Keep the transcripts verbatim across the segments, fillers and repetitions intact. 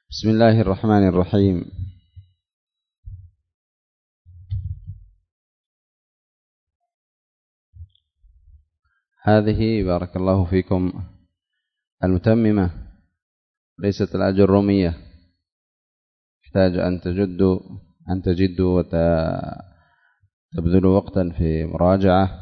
بسم الله الرحمن الرحيم. هذه بارك الله فيكم المتممة، ليست الأجرومية، يحتاج أن تجدوا أن تجدوا وتبذلوا وقتا في مراجعة.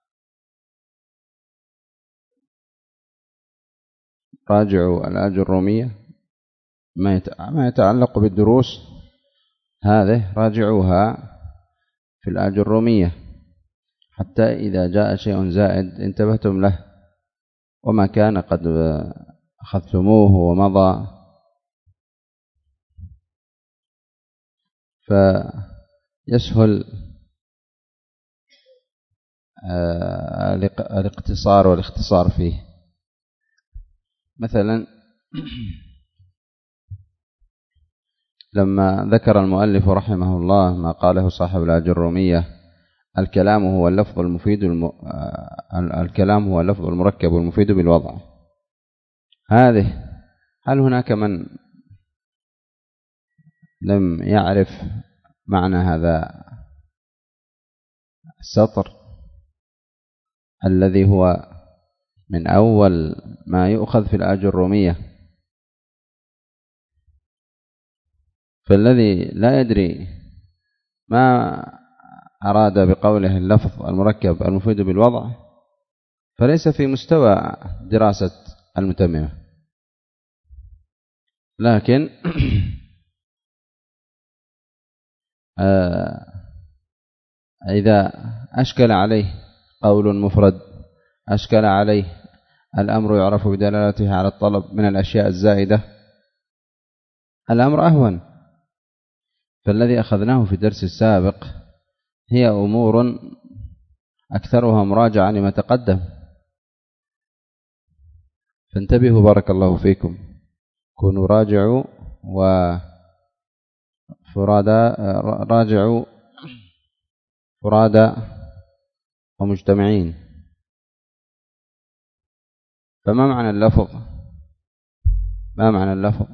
راجعوا الأجرومية ما يتعلق بالدروس، هذه راجعوها في الأجرومية حتى إذا جاء شيء زائد انتبهتم له، وما كان قد أخذتموه ومضى، فيسهل الاقتصار والاختصار فيه. مثلا لما ذكر المؤلف رحمه الله ما قاله صاحب الأجرومية: الكلام هو اللفظ المفيد الم... الكلام هو اللفظ المركب والمفيد بالوضع. هذه هل هناك من لم يعرف معنى هذا السطر الذي هو من أول ما يؤخذ في الأجرومية؟ فالذي لا يدري ما أراد بقوله اللفظ المركب المفيد بالوضع فليس في مستوى دراسة المتممة. لكن إذا أشكل عليه قول مفرد، أشكل عليه الأمر يعرف بدلالته على الطلب من الأشياء الزائدة، الأمر أهون. فالذي أخذناه في الدرس السابق هي أمور أكثرها مراجعة لما تقدم، فانتبهوا بارك الله فيكم، كونوا راجعوا وفرادا، راجعوا فرادا ومجتمعين. فما معنى اللفظ؟ ما معنى اللفظ؟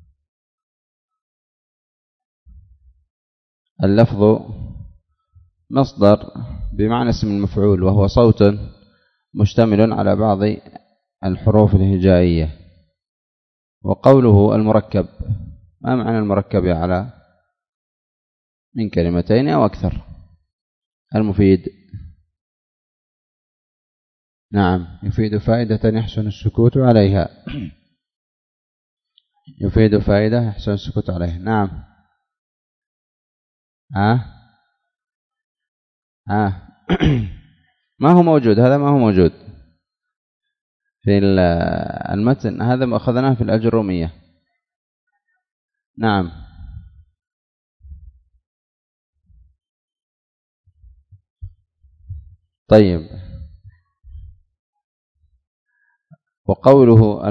اللفظ مصدر بمعنى اسم المفعول، وهو صوت مشتمل على بعض الحروف الهجائية. وقوله المركب، ما معنى المركب على من كلمتين أو أكثر؟ المفيد، نعم، يفيد فائدة يحسن السكوت عليها، يفيد فائدة يحسن السكوت عليها، نعم. ها ها ما هو موجود، هذا ما هو موجود في المتن، هذا ما أخذناه في الأجرومية. نعم، طيب. وقوله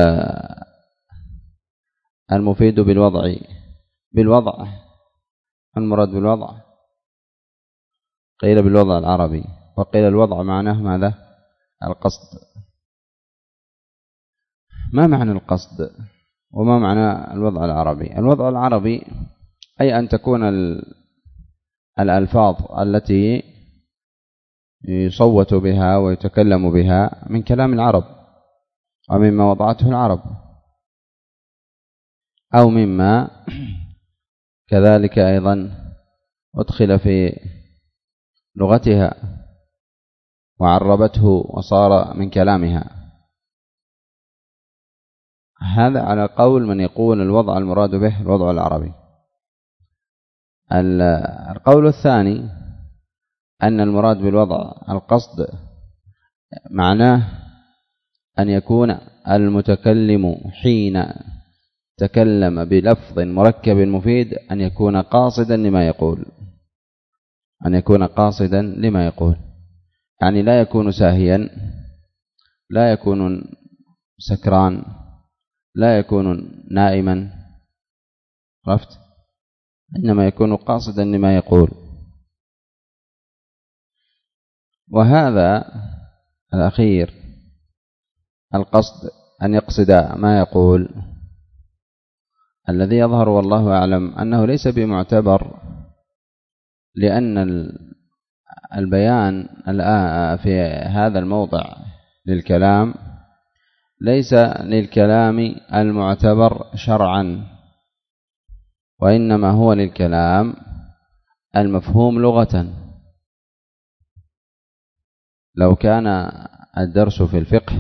المفيد بالوضع، بالوضع المراد بالوضع قيل بالوضع العربي، وقيل الوضع معناه ماذا؟ القصد. ما معنى القصد وما معنى الوضع العربي؟ الوضع العربي أي أن تكون الألفاظ التي يصوت بها ويتكلم بها من كلام العرب، ومما وضعته العرب، أو مما كذلك أيضا أدخل في لغتها وعربته وصار من كلامها. هذا على قول من يقول الوضع المراد به الوضع العربي. القول الثاني أن المراد بالوضع القصد، معناه أن يكون المتكلم حين تكلم بلفظ مركب مفيد أن يكون قاصدا لما يقول، أن يكون قاصدا لما يقول، يعني لا يكون ساهيا، لا يكون سكران، لا يكون نائما، عرفت؟ إنما يكون قاصدا لما يقول. وهذا الأخير القصد أن يقصد ما يقول، الذي يظهر والله أعلم أنه ليس بمعتبر، لأن البيان في هذا الموضع للكلام ليس للكلام المعتبر شرعا، وإنما هو للكلام المفهوم لغة. لو كان الدرس في الفقه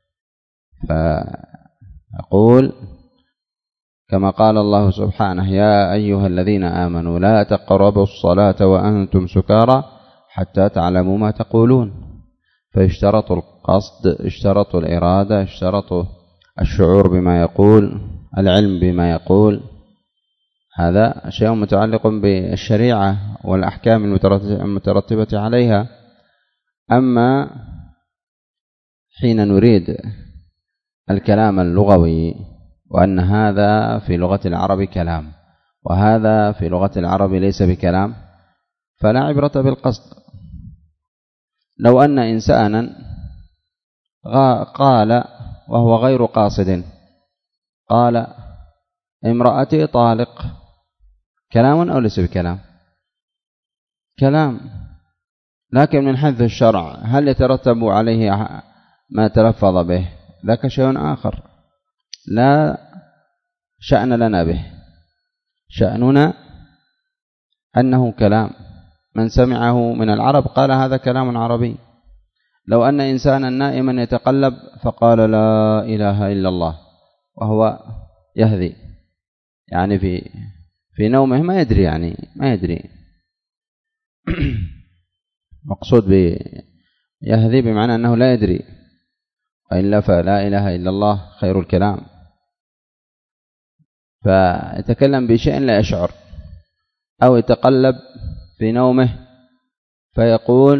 فأقول كما قال الله سبحانه: يا أيها الذين آمنوا لا تقربوا الصلاة وأنتم سكارى حتى تعلموا ما تقولون، فاشترطوا القصد، اشترطوا الإرادة، اشترطوا الشعور بما يقول، العلم بما يقول. هذا شيء متعلق بالشريعة والأحكام المترتبة عليها. أما حين نريد الكلام اللغوي وأن هذا في لغة العرب كلام وهذا في لغة العرب ليس بكلام، فلا عبرة بالقصد. لو أن إنسانا قال وهو غير قاصد، قال: امرأتي طالق، كلام أو ليس بكلام؟ كلام، لكن من حيث الشرع هل يترتب عليه ما تلفظ به؟ ذاك شيء آخر لا شأن لنا به. شأننا أنه كلام، من سمعه من العرب قال هذا كلام عربي. لو أن إنسانا نائما يتقلب فقال: لا إله إلا الله، وهو يهذي، يعني في في نومه ما يدري، يعني ما يدري. مقصود بيهذي بمعنى أنه لا يدري، وإلا فلا إله إلا الله خير الكلام. فيتكلم بشيء لا يشعر، أو يتقلب في نومه فيقول: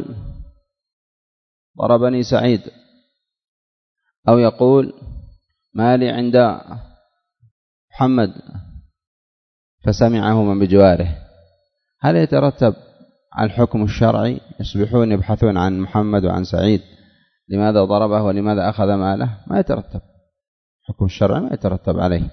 ضربني سعيد، أو يقول: ما لي عند محمد، فسمعه من بجواره. هل يترتب على الحكم الشرعي؟ يصبحون يبحثون عن محمد وعن سعيد، لماذا ضربه ولماذا أخذ ماله؟ ما يترتب، الحكم الشرعي ما يترتب عليه،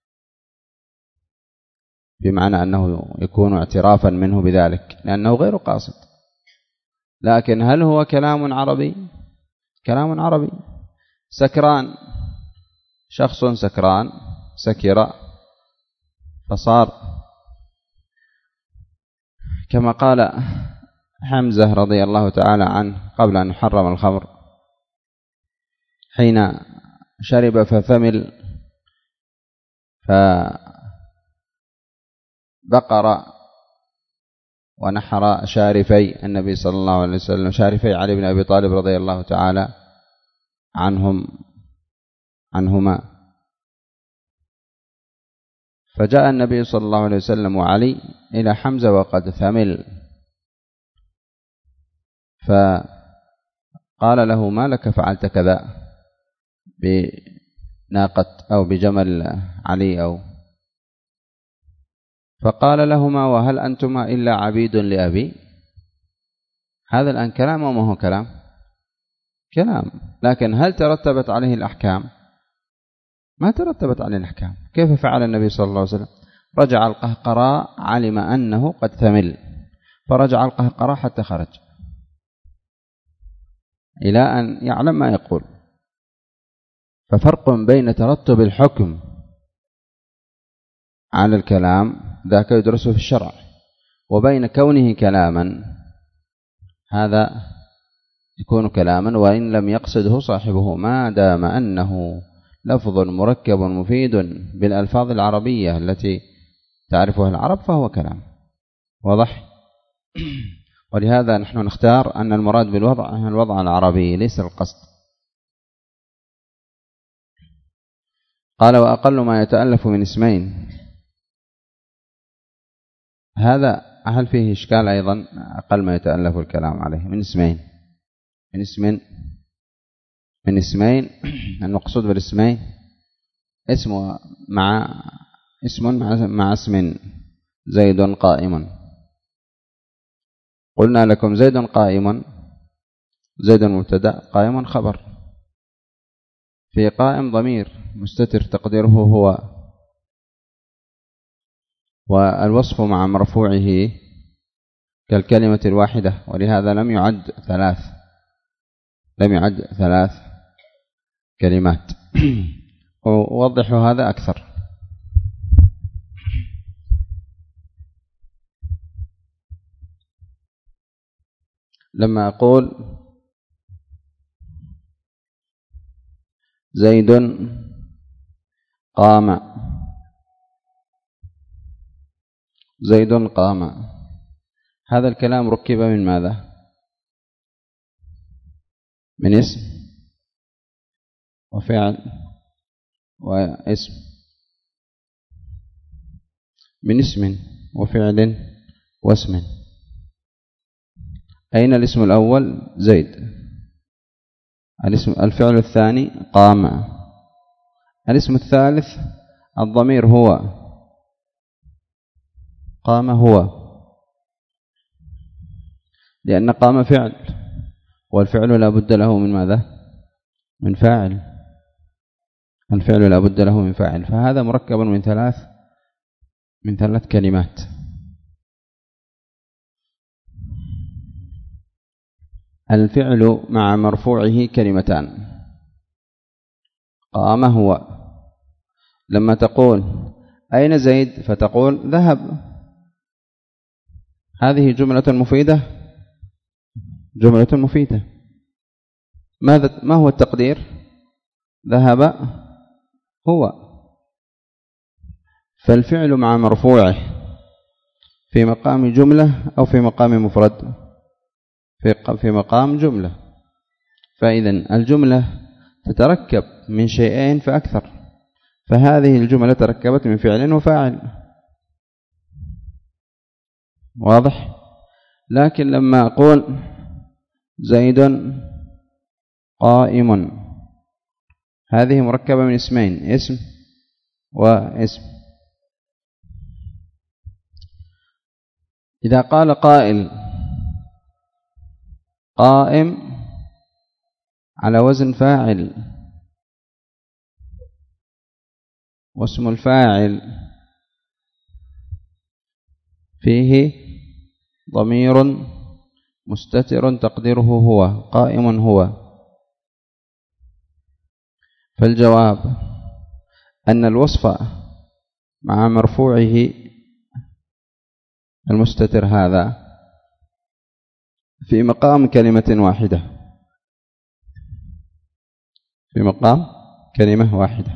بمعنى أنه يكون اعترافا منه بذلك لأنه غير قاصد. لكن هل هو كلام عربي؟ كلام عربي. سكران، شخص سكران سكر فصار كما قال حمزة رضي الله تعالى عنه قبل أن يحرم الخمر، حين شرب فثمل فبقر ونحر شارفي النبي صلى الله عليه وسلم، شارفي علي بن أبي طالب رضي الله تعالى عنهم عنهما. فجاء النبي صلى الله عليه وسلم وعلي إلى حمزة وقد ثمل، فقال له: ما لك فعلت كذا بناقة أو بجمل علي؟ أو فقال لهما: وهل أنتما إلا عبيد لأبي؟ هذا الآن كلام وما هو كلام؟ كلام، لكن هل ترتبت عليه الأحكام؟ ما ترتبت عليه الأحكام. كيف فعل النبي صلى الله عليه وسلم؟ رجع القهقراء، علم أنه قد ثمل، فرجع القهقراء حتى خرج إلى أن يعلم ما يقول. ففرق بين ترتب الحكم على الكلام ذاك يدرسه في الشرع، وبين كونه كلاما، هذا يكون كلاما وإن لم يقصده صاحبه، ما دام أنه لفظ مركب مفيد بالألفاظ العربية التي تعرفها العرب فهو كلام واضح. ولهذا نحن نختار أن المراد بالوضع الوضع العربي ليس القصد. قال: وأقل ما يتألف من اسمين. هذا هل فيه إشكال أيضا؟ أقل ما يتألف الكلام عليه من اسمين، من اسم من اسمين. المقصود بالاسمين اسم مع اسم مع اسم. زيد قائم، قلنا لكم زيد قائم، زيد مبتدأ، قائم خبر. في قائم ضمير مستتر تقديره هو، والوصف مع مرفوعه كالكلمة الواحدة، ولهذا لم يعد ثلاث لم يعد ثلاث كلمات. ووضح هذا أكثر. لما أقول زيد قام، زيد قام، هذا الكلام ركب من ماذا؟ من اسم وفعل واسم، من اسم وفعل واسم. أين الاسم الأول؟ زيد. الاسم الفعل الثاني قام. الاسم الثالث الضمير هو، قام هو، لأن قام فعل، والفعل لا بد له من ماذا؟ من فاعل. الفعل لا بد له من فاعل، فهذا مركب من ثلاث من ثلاث كلمات. الفعل مع مرفوعه كلمتان. قام هو، لما تقول أين زيد فتقول ذهب، هذه جملة مفيدة، جملة مفيدة. ماذا ما هو التقدير؟ ذهب هو. فالفعل مع مرفوعه في مقام جملة أو في مقام مفرد؟ في في مقام جملة. فإذا الجملة تتركب من شيئين فأكثر، فهذه الجملة تركبت من فعل وفاعل، واضح؟ لكن لما أقول زيد قائم، هذه مركبة من اسمين، اسم واسم. إذا قال قائل قائم على وزن فاعل، واسم الفاعل فيه ضمير مستتر تقديره هو، قائم هو، فالجواب أن الوصف مع مرفوعه المستتر هذا في مقام كلمة واحدة، في مقام كلمة واحدة،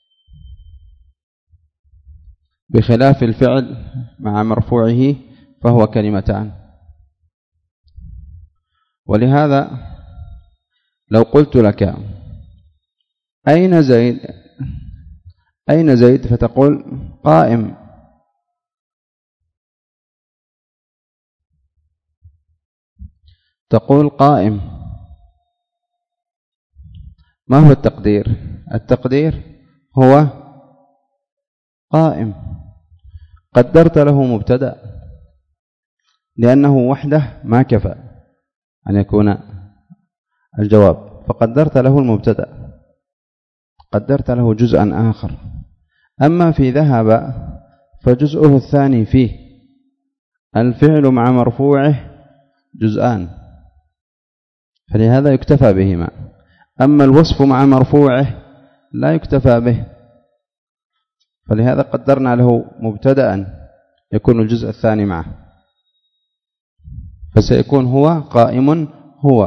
بخلاف الفعل مع مرفوعه فهو كلمتان. ولهذا لو قلت لك أين زيد أين زيد فتقول قائم، تقول قائم، ما هو التقدير؟ التقدير هو قائم، قدرت له مبتدأ لأنه وحده ما كفى أن يكون الجواب، فقدرت له المبتدأ، قدرت له جزءا آخر. أما في ذهب فجزءه الثاني فيه الفعل مع مرفوعه جزءان، فلهذا يكتفى بهما. أما الوصف مع مرفوعه لا يكتفى به، فلهذا قدرنا له مبتدأ يكون الجزء الثاني معه، فسيكون هو قائم هو.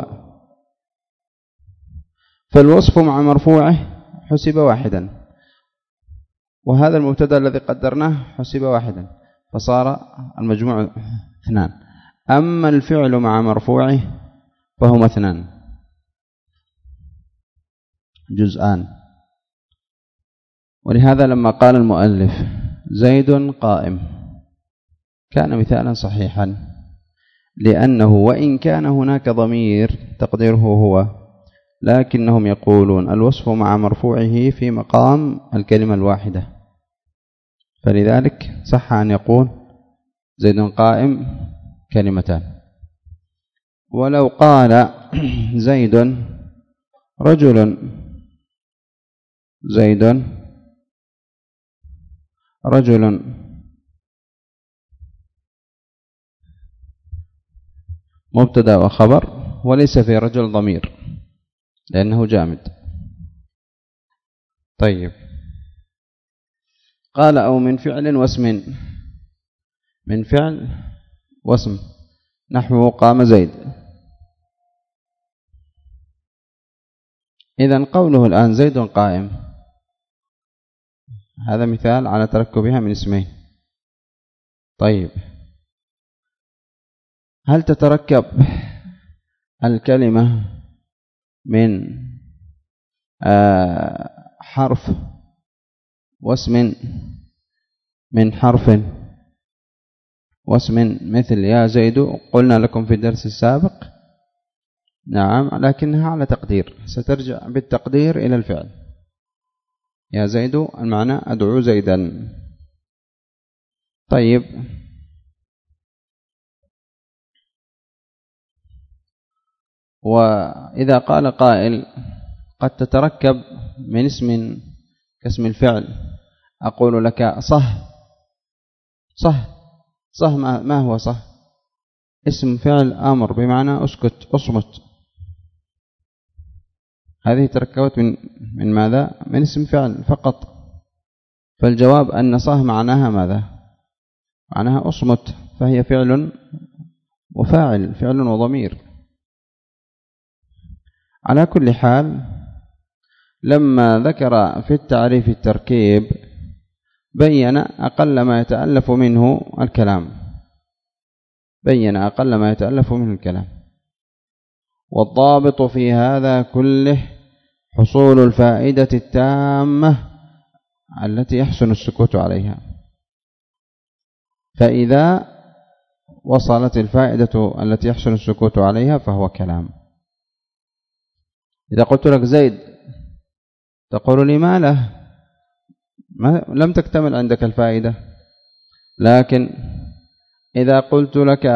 فالوصف مع مرفوعه حسب واحدا، وهذا المبتدأ الذي قدرناه حسب واحدا، فصار المجموع اثنان. أما الفعل مع مرفوعه فهما اثنان، جزءان. ولهذا لما قال المؤلف زيد قائم كان مثالا صحيحا، لأنه وإن كان هناك ضمير تقديره هو، لكنهم يقولون الوصف مع مرفوعه في مقام الكلمة الواحدة، فلذلك صح أن يقول زيد قائم كلمتان. ولو قال زيد رجل، زيد رجل، مبتدأ وخبر، وليس في رجل ضمير لأنه جامد. طيب، قال أو من فعل واسم، من فعل واسم نحو قام زيد. إذن قوله الآن زيد قائم، هذا مثال على تركبها من اسمين. طيب، هل تتركب الكلمة من آه حرف واسم، من حرف واسم مثل يا زيد؟ قلنا لكم في الدرس السابق نعم، لكنها على تقدير، سترجع بالتقدير إلى الفعل. يا زيد المعنى أدعو زيدا. طيب، وإذا قال قائل قد تتركب من اسم كاسم الفعل، أقول لك صح صح صح. ما هو صح؟ اسم فعل أمر بمعنى أسكت أصمت، هذه تركبت من من ماذا؟ من اسم فعل فقط. فالجواب أن صح معناها ماذا؟ معناها أصمت، فهي فعل وفاعل، فعل وضمير. على كل حال، لما ذكر في التعريف التركيب بين أقل ما يتألف منه الكلام، بين أقل ما يتألف منه الكلام. والضابط في هذا كله حصول الفائدة التامة التي يحسن السكوت عليها. فإذا وصلت الفائدة التي يحسن السكوت عليها فهو كلام. إذا قلت لك زيد تقول لي ما له، ما لم تكتمل عندك الفائدة. لكن إذا قلت لك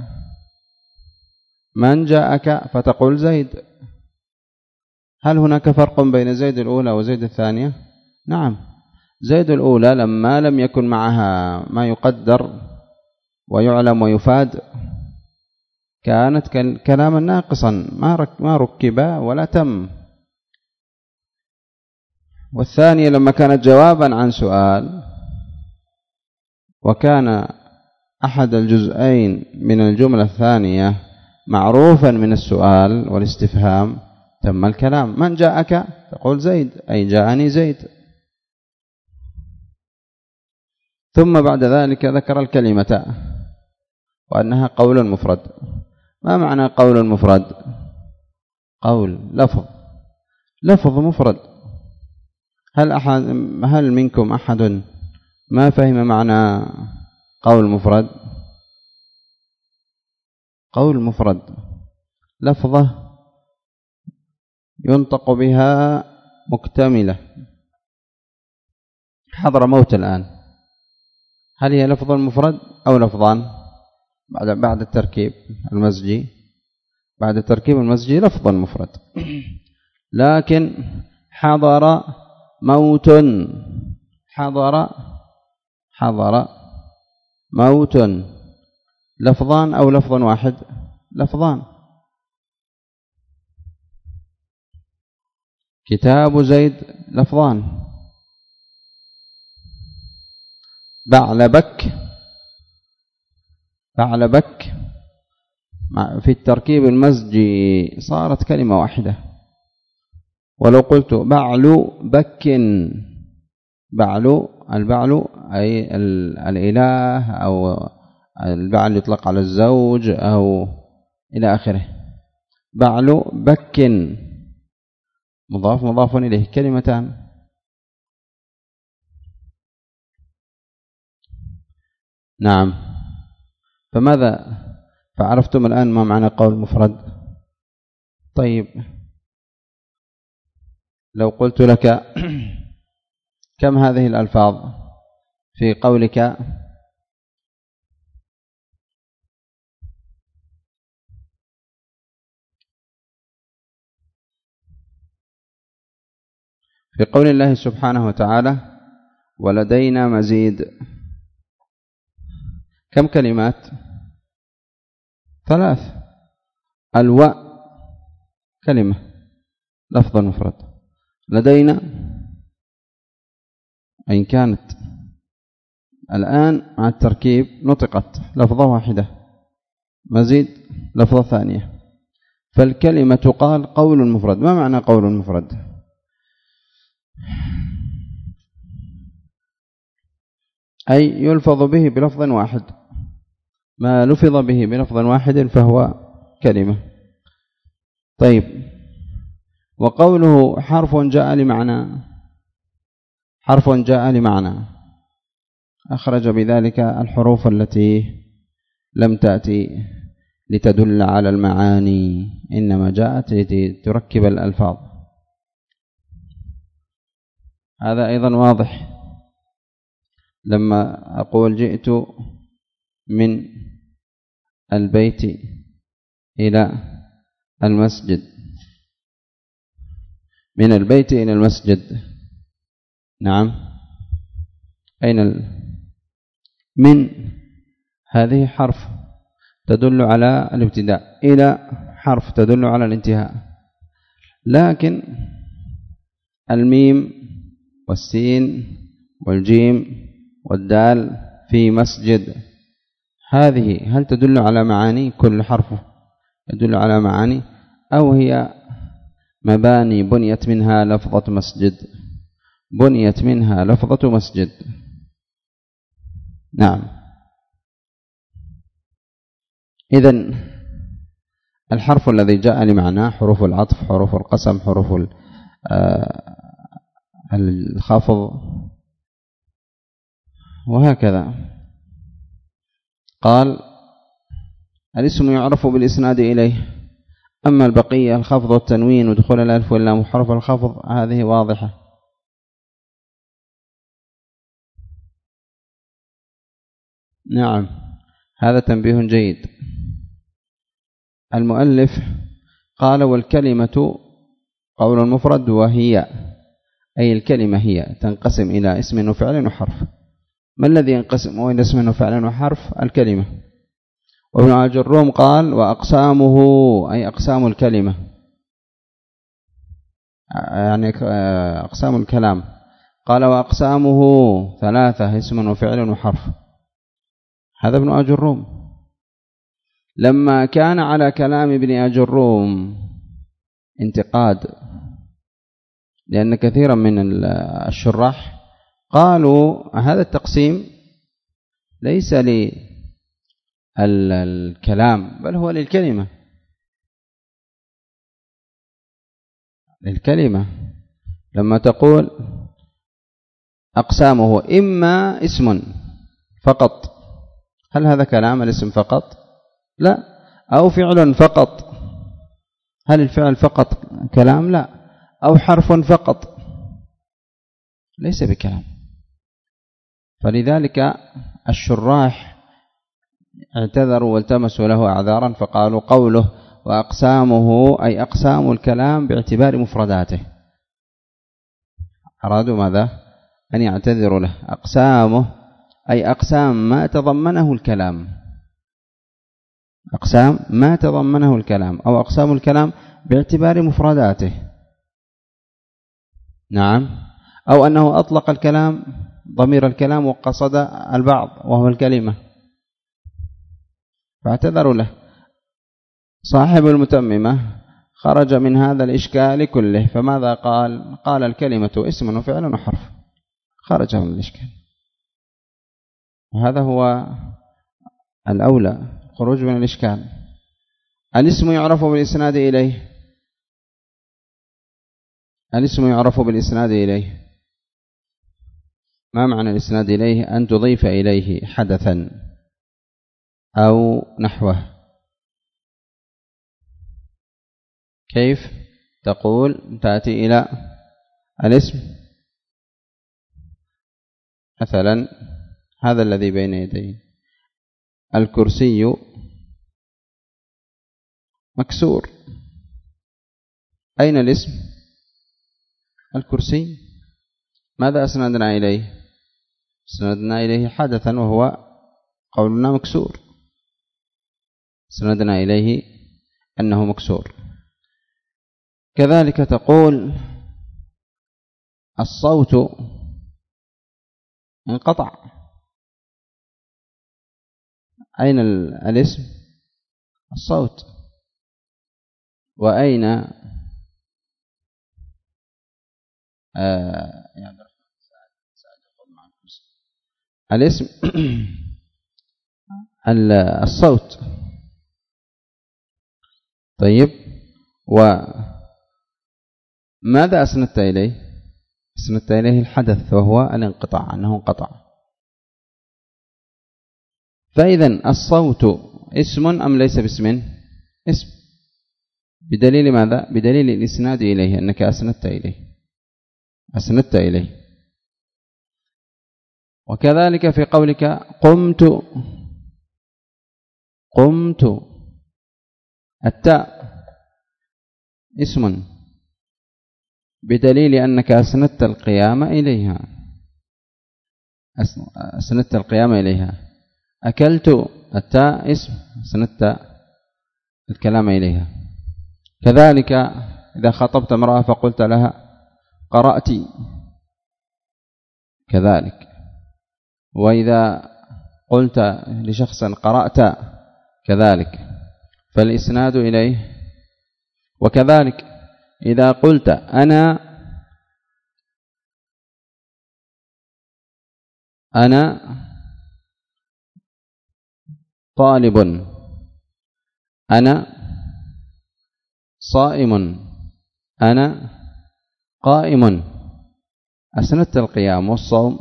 من جاءك فتقول زيد، هل هناك فرق بين زيد الأولى وزيد الثانية؟ نعم، زيد الأولى لما لم يكن معها ما يقدر ويعلم ويفاد كانت كلاما ناقصا ما ركب ولا تم. والثانية لما كانت جوابا عن سؤال وكان أحد الجزئين من الجملة الثانية معروفا من السؤال والاستفهام تم الكلام. من جاءك تقول زيد، أي جاءني زيد. ثم بعد ذلك ذكر الكلمة وأنها قول مفرد. ما معنى قول مفرد؟ قول لفظ، لفظ مفرد. هل أحد هل منكم أحد ما فهم معنى قول مفرد؟ قول مفرد لفظة ينطق بها مكتملة. حضر موت الآن، هل هي لفظ مفرد أو لفظان؟ بعد بعد التركيب المزجي، بعد التركيب المزجي لفظ مفرد. لكن حضر موت، حضر حضر موت لفظان أو لفظ واحد؟ لفظان. كتاب زيد لفظان. بعلبك، بعلبك في التركيب المزجي صارت كلمة واحدة. ولو قلت بعل بك، بعل البعل أي الإله أو البعل يطلق على الزوج أو إلى آخره. بعل بك مضاف مضاف إليه، كلمتان. نعم، فماذا فعرفتم الآن ما معنى قول مفرد؟ طيب، لو قلت لك كم هذه الألفاظ في قولك في قول الله سبحانه وتعالى ولدينا مزيد، كم كلمات؟ ثلاث. الواء كلمة لفظ مفرد. لدينا إن كانت الآن مع التركيب نطقت لفظة واحدة مزيد لفظة ثانية، فالكلمة تقال قول مفرد. ما معنى قول مفرد؟ أي يلفظ به بلفظ واحد، ما لفظ به بلفظ واحد فهو كلمة. طيب، وقوله حرف جاء لمعنى، حرف جاء لمعنى أخرج بذلك الحروف التي لم تأتي لتدل على المعاني، إنما جاءت لتركب الألفاظ. هذا أيضا واضح. لما أقول جئت من البيت إلى المسجد، من البيت إلى المسجد، نعم، أين ال... من هذه حرف تدل على الابتداء، إلى حرف تدل على الانتهاء، لكن الميم والسين والجيم والدال في مسجد هذه هل تدل على معاني؟ كل حرف يدل على معاني، أو هي مباني بنيت منها لفظة مسجد، بنيت منها لفظة مسجد. نعم. إذن الحرف الذي جاء لمعناه حروف العطف، حروف القسم، حروف الخفض، وهكذا. قال الاسم يعرف بالإسناد إليه، أما البقية الخفض والتنوين ودخول الألف واللام وحرف الخفض هذه واضحة. نعم، هذا تنبيه جيد. المؤلف قال والكلمة قول مفرد وهي، أي الكلمة هي تنقسم إلى اسم وفعل وحرف. ما الذي ينقسم إلى اسم وفعل وحرف؟ الكلمة. وابن عجروم قال وأقسامه، أي أقسام الكلمة، يعني أقسام الكلام. قال وأقسامه ثلاثة، اسم وفعل وحرف. هذا ابن عجروم. لما كان على كلام ابن عجروم انتقاد، لأن كثيرا من الشراح قالوا هذا التقسيم ليس للكلام بل هو للكلمة، للكلمة. لما تقول أقسامه إما اسم فقط، هل هذا كلام الاسم فقط؟ لا. أو فعل فقط، هل الفعل فقط كلام؟ لا. أو حرف فقط، ليس بكلام. فلذلك الشراح اعتذروا والتمسوا له أعذارا، فقالوا قوله وأقسامه أي أقسام الكلام باعتبار مفرداته، أرادوا ماذا؟ أن يعتذروا له. أقسامه أي أقسام ما تضمنه الكلام، أقسام ما تضمنه الكلام، أو أقسام الكلام باعتبار مفرداته. نعم. أو أنه أطلق الكلام ضمير الكلام وقصد البعض وهو الكلمة، فاعتذروا له. صاحب المتممة خرج من هذا الإشكال كله، فماذا قال؟ قال الكلمة اسم وفعل وحرف، خرج من الإشكال. وهذا هو الأولى، خروج من الإشكال. الاسم يعرف بالإسناد إليه، الاسم يعرف بالإسناد إليه. ما معنى الإسناد إليه؟ أن تضيف إليه حدثا أو نحوه. كيف تقول؟ تأتي إلى الاسم مثلا هذا الذي بين يديه، الكرسي مكسور، أين الاسم؟ الكرسي. ماذا أسندنا إليه؟ أسندنا إليه حدثا وهو قولنا مكسور، أسندنا إليه أنه مكسور. كذلك تقول الصوت انقطع. أين الاسم؟ الصوت. وأين آه الاسم؟ الصوت. طيب، وماذا أسندت إليه؟ أسندت إليه الحدث وهو الانقطاع، أنه انقطع. فإذا الصوت اسم أم ليس باسم؟ اسم. بدليل ماذا؟ بدليل الإسناد إليه، أنك أسندت إليه أسندت إليه. وكذلك في قولك قمت قمت، التاء اسم بدليل أنك أسندت القيام إليها أسندت القيام إليها. أكلت، التاء اسم، أسندت الكلام إليها. كذلك إذا خطبت امرأة فقلت لها قرأتي كذلك. وإذا قلت لشخص قرأت كذلك، فالإسناد إليه. وكذلك إذا قلت أنا أنا طالب، أنا صائم، أنا قائم، أسندت القيام والصوم،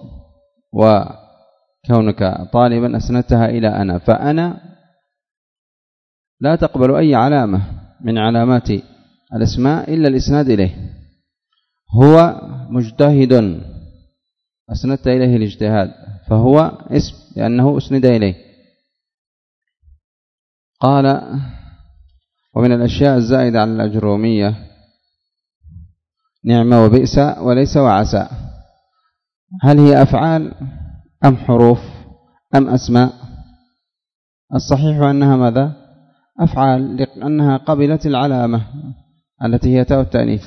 وكونك طالبا أسندتها إلى أنا. فأنا لا تقبل أي علامة من علامات الاسماء إلا الإسناد إليه. هو مجتهد، أسندت إليه الاجتهاد، فهو اسم لأنه أسند إليه. قال ومن الأشياء الزائدة على الأجرومية نعم وبئس وليس وعسى. هل هي أفعال أم حروف أم أسماء؟ الصحيح أنها ماذا؟ أفعال، لأنها قبلت العلامة التي هي تاء التأنيث،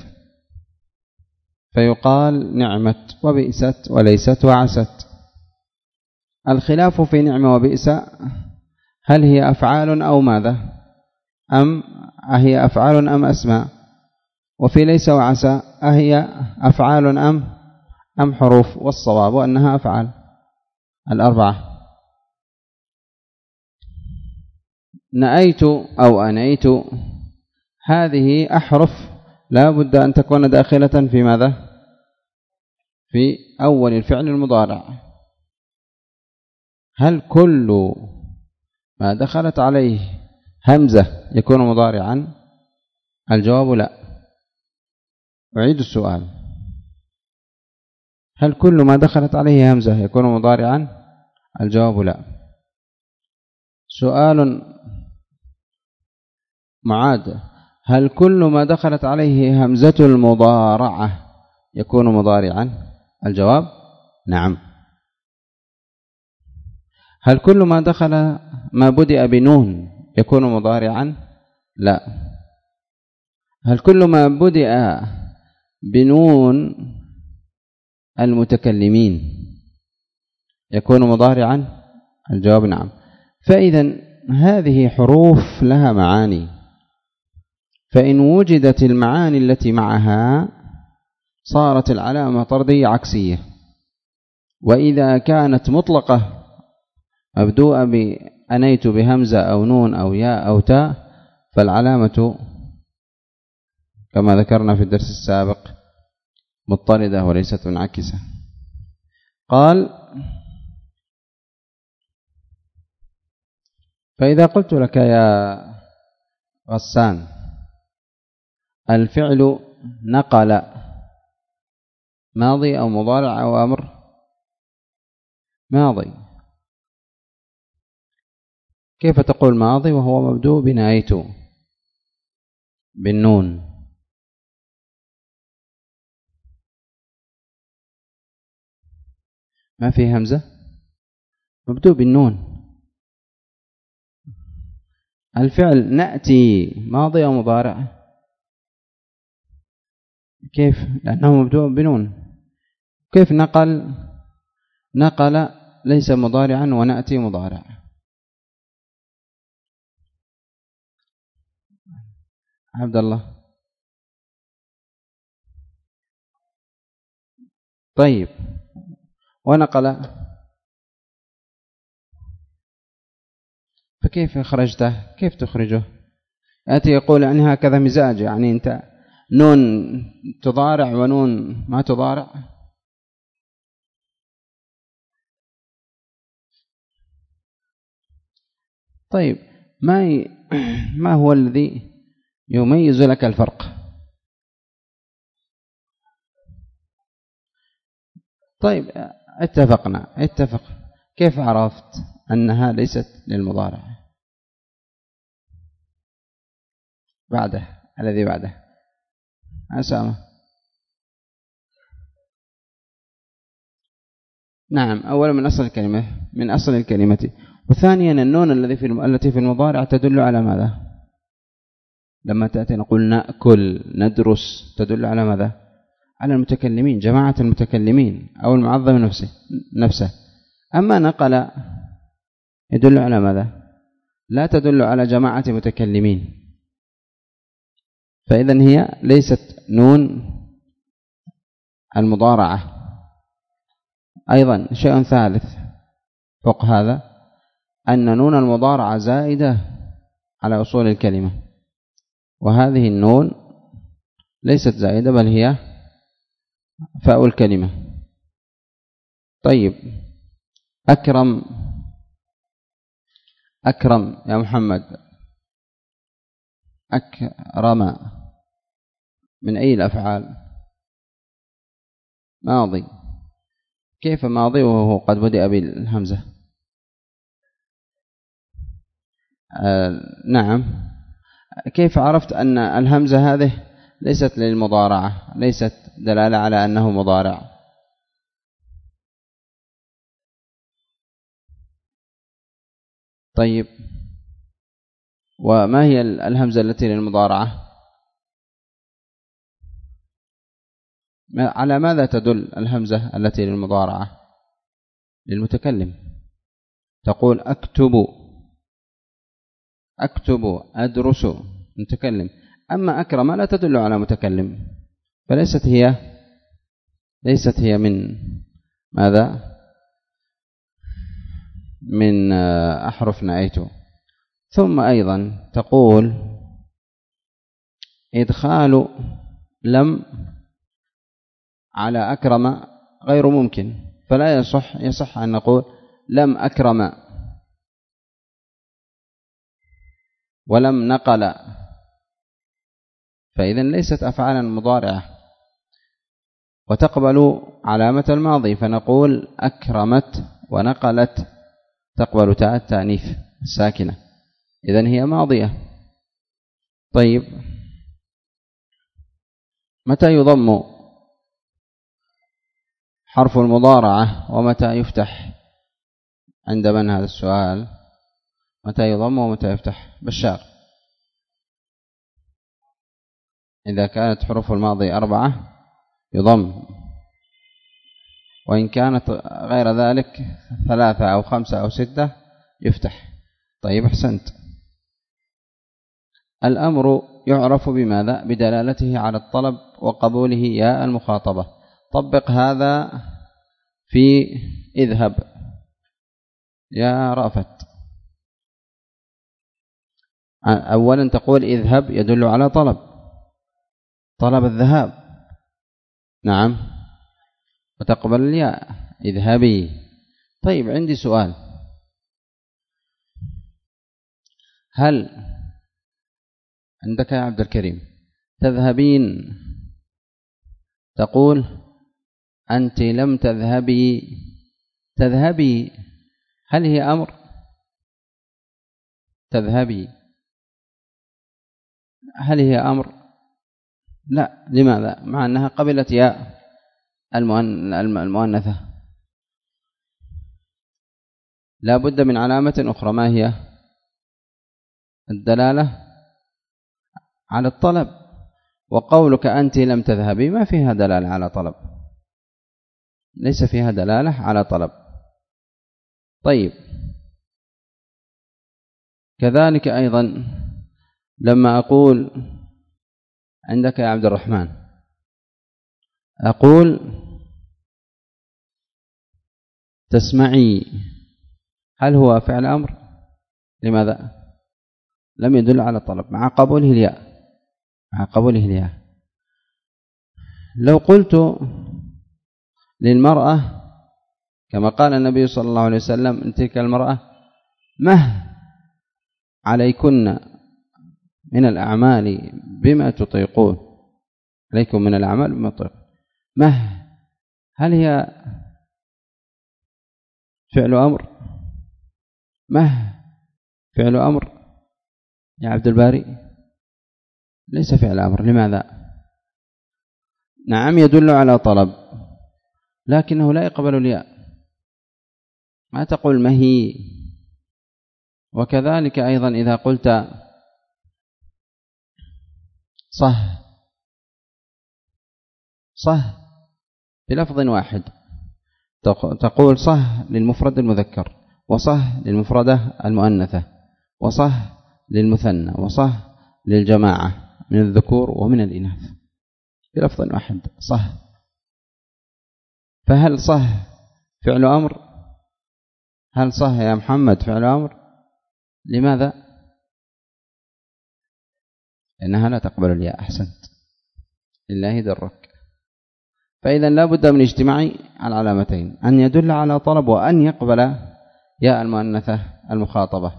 فيقال نعمت وبئست وليست وعست. الخلاف في نعم وبئس هل هي أفعال أو ماذا؟ أم أهي أفعال أم أسماء؟ وفي ليس وعسى أهي أفعال أم أم حروف؟ والصواب أنها أفعال الأربعة. نأيت أو أنيت، هذه أحرف لا بد أن تكون داخلة في ماذا؟ في أول الفعل المضارع. هل كل ما دخلت عليه همزة يكون مضارعا؟ الجواب لا. أعيد السؤال، هل كل ما دخلت عليه همزة يكون مضارعا؟ الجواب لا. سؤال معاد، هل كل ما دخلت عليه همزة المضارعة يكون مضارعا؟ الجواب نعم. هل كل ما دخل ما بدأ بنون يكون مضارعا؟ لا. هل كل ما بدأ بنون المتكلمين يكون مضارعا؟ الجواب نعم. فإذا هذه حروف لها معاني، فإن وجدت المعاني التي معها صارت العلامة طردية عكسية. وإذا كانت مطلقة مبدوءة بأنيت بهمزة أو نون أو ياء أو تاء، فالعلامة كما ذكرنا في الدرس السابق مضطردة وليست منعكسة. قال فإذا قلت لك يا غسان الفعل نقل ماضي أو مضارع أو أمر؟ ماضي. كيف تقول ماضي وهو مبدوء بنأيت بالنون؟ ما في همزة، مبدوء بالنون. الفعل نأتي ماضي أو مضارع؟ كيف؟ لأنه مبدوء بنون. كيف نقل نقل ليس مضارعا ونأتي مضارع؟ عبد الله. طيب ونقل، فكيف أخرجته؟ كيف تخرجه؟ يأتي يقول يعني هكذا مزاج، يعني أنت نون تضارع ونون ما تضارع. طيب ما ي... ما هو الذي يميز لك الفرق؟ طيب اتفقنا اتفق كيف عرفت أنها ليست للمضارع؟ بعده الذي بعده أسامة. نعم، أولا من أصل الكلمة من أصل الكلمة، وثانيا النون الذي في التي في المضارع تدل على ماذا؟ لما تأتي نقول نأكل ندرس تدل على ماذا؟ على المتكلمين، جماعة المتكلمين أو المعظم نفسه نفسه. أما نقل يدل على ماذا؟ لا تدل على جماعة متكلمين، فإذن هي ليست نون المضارعة. أيضا شيء ثالث فوق هذا، أن نون المضارعة زائدة على أصول الكلمة، وهذه النون ليست زائدة بل هي فاء الكلمة. طيب أكرم أكرم يا محمد، أكرم من أي الأفعال؟ ماضي. كيف ماضي وهو قد بدأ بالهمزة؟ آه نعم. كيف عرفت أن الهمزة هذه ليست للمضارعة، ليست دلالة على أنه مضارع؟ طيب وما هي الهمزة التي للمضارعة؟ على ماذا تدل الهمزة التي للمضارعة؟ للمتكلم. تقول أكتب أكتب أدرس متكلم. أما أكرم لا تدل على متكلم، فليست هي ليست هي من ماذا؟ من أحرف نأيت. ثم أيضا تقول إدخال لم على أكرم غير ممكن، فلا يصح يصح أن نقول لم أكرم ولم نقل، فإذن ليست أفعالا مضارعة وتقبل علامة الماضي، فنقول أكرمت ونقلت تقبل تاء التأنيث الساكنة، إذن هي ماضية. طيب متى يضم حرف المضارعة ومتى يفتح؟ عند من هذا السؤال؟ متى يضم ومتى يفتح؟ بشار. إذا كانت حروف الماضي أربعة يضم، وإن كانت غير ذلك ثلاثة أو خمسة أو ستة يفتح. طيب أحسنت. الأمر يعرف بماذا؟ بدلالته على الطلب وقبوله يا المخاطبة. طبق هذا في اذهب يا رافت. أولا تقول اذهب يدل على طلب طلب الذهاب، نعم، وتقبل الياء اذهبي. طيب عندي سؤال، هل عندك يا عبد الكريم تذهبين تقول أنت لم تذهبي تذهبي، هل هي أمر؟ تذهبي هل هي أمر؟ لا. لماذا؟ مع أنها قبلت ياء المؤنثة. لا بد من علامة أخرى، ما هي؟ الدلالة على الطلب، وقولك أنت لم تذهبي ما فيها دلالة على طلب، ليس فيها دلالة على طلب. طيب كذلك أيضا لما أقول عندك يا عبد الرحمن، أقول تسمعي، هل هو فعل أمر؟ لماذا؟ لم يدل على طلب مع قبوله الياء، مع قبوله الياء. لو قلت للمرأة كما قال النبي صلى الله عليه وسلم إن تلك المرأة مه عليكن من الأعمال بما تطيقون، عليكم من الأعمال بما تطيقون، مه هل هي فعل أمر؟ مه فعل أمر يا عبد الباري؟ ليس فعل أمر. لماذا؟ نعم يدل على طلب لكنه لا يقبل الياء، ما تقول مهي. وكذلك أيضا إذا قلت صه، صه بلفظ واحد، تقول صه للمفرد المذكر، وصه للمفردة المؤنثة، وصه للمثنى، وصه للجماعة من الذكور ومن الإناث بلفظ واحد صه. فهل صه فعل أمر؟ هل صه يا محمد فعل أمر؟ لماذا؟ لأنها لا تقبل الياء. أحسنت، لله درك. فإذا لا بد من اجتماع العلامتين، أن يدل على طلب وأن يقبل ياء المؤنثة المخاطبة.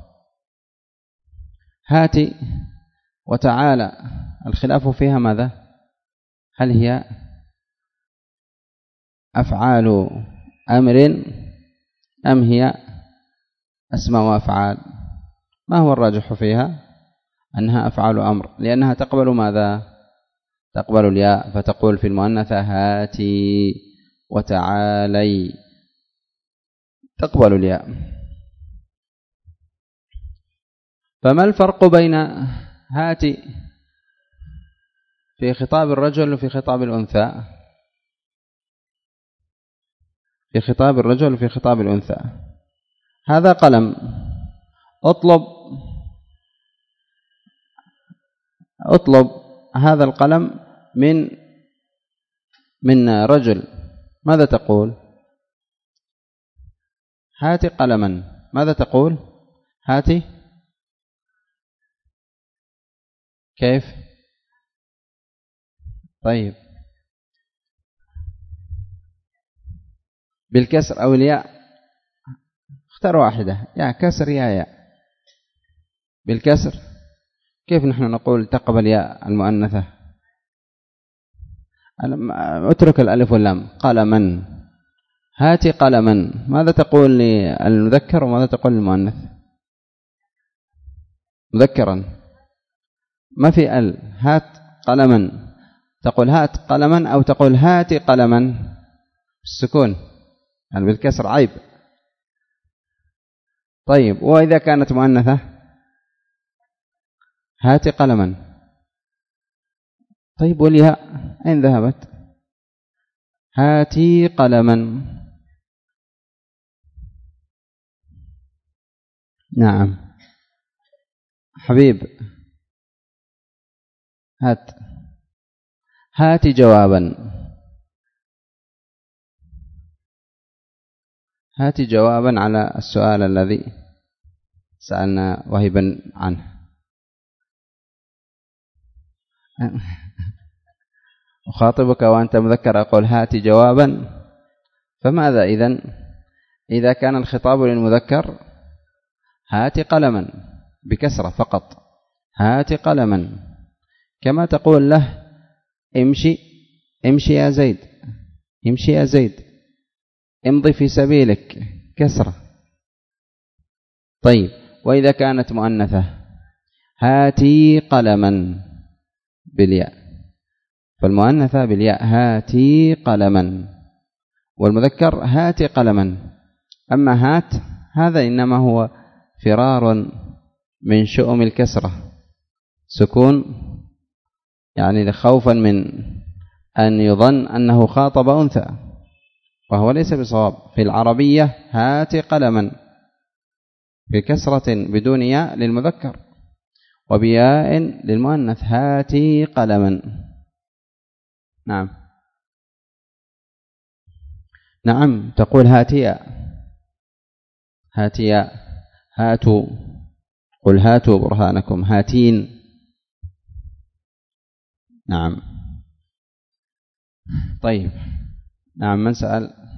هاتي وتعالى الخلاف فيها ماذا؟ هل هي أفعال أمر أم هي أسماء وأفعال؟ ما هو الراجح فيها؟ أنها أفعال أمر، لأنها تقبل ماذا؟ تقبل الياء، فتقول في المؤنثة هاتي وتعالي، تقبل الياء. فما الفرق بين هاتي في خطاب الرجل وفي خطاب الأنثى؟ في خطاب الرجل وفي خطاب الأنثى هذا قلم، اطلب اطلب هذا القلم من من رجل، ماذا تقول؟ هاتي قلما. ماذا تقول؟ هاتي كيف؟ طيب بالكسر أو الياء؟ اختار واحدة، يا كسر يا ياء. بالكسر. كيف نحن نقول تقبل ياء المؤنثة؟ اترك الألف واللام. قلما، هاتي قلما، ماذا تقول للمذكر وماذا تقول للمؤنث؟ مذكرا ما في ال، هات قلما، تقول هات قلما أو تقول هاتي قلما؟ السكون يعني بالكسر عيب. طيب وإذا كانت مؤنثة؟ هاتي قلما. طيب والياء أين ذهبت؟ هاتي قلما. نعم حبيب، هات هاتي جوابا، هاتي جوابا على السؤال الذي سألنا وهبا عنه. أخاطبك وأنت مذكر أقول هاتي جوابا، فماذا إذن؟ إذا كان الخطاب للمذكر هاتي قلما بكسرة فقط، هاتي قلما، كما تقول له امشي، امشي يا زيد، امشي يا زيد، امضي في سبيلك، كسرة. طيب وإذا كانت مؤنثة هاتي قلما بالياء، فالمؤنثة بالياء هاتي قلما، والمذكر هاتي قلما. أما هات هذا إنما هو فرار من شؤم الكسرة سكون، يعني خوفا من أن يظن أنه خاطب أنثى، وهو ليس بصواب. في العربية هات قلما بكسرة بدون ياء للمذكر وبياء للمؤنث، هاتي قلما. نعم نعم تقول هاتيا، هاتيا، هاتوا، قل هاتوا برهانكم، هاتين. نعم طيب. نعم من سأل؟